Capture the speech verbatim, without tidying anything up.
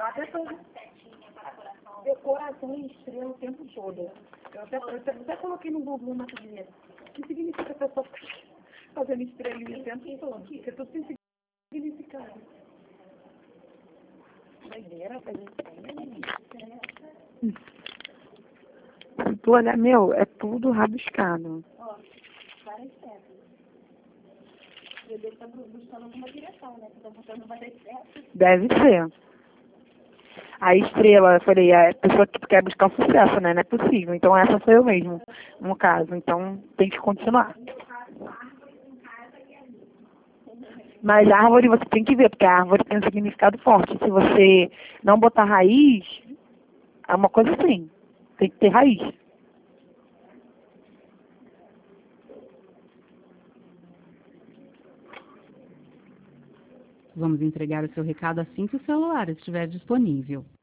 até coisa. Decoração e estrela o tempo todo. Eu até, eu até, até coloquei no Google uma coisa. O que significa a pessoa ficar fazendo estrelinha o tempo todo? Porque tudo tem significado. Doideira, fazer estrelinha. Se tu olhar, meu, é tudo rabiscado. Ó, várias pedras. Eu devo estar buscando alguma direção, né? Você está buscando várias pedras. Deve ser. A estrela, eu falei, a pessoa que quer buscar o sucesso, né? Não é possível. Então essa sou eu mesmo, no caso. Então tem que continuar. Mas a árvore você tem que ver, porque a árvore tem um significado forte. Se você não botar raiz, é uma coisa assim. Tem que ter raiz. Vamos entregar o seu recado assim que o celular estiver disponível.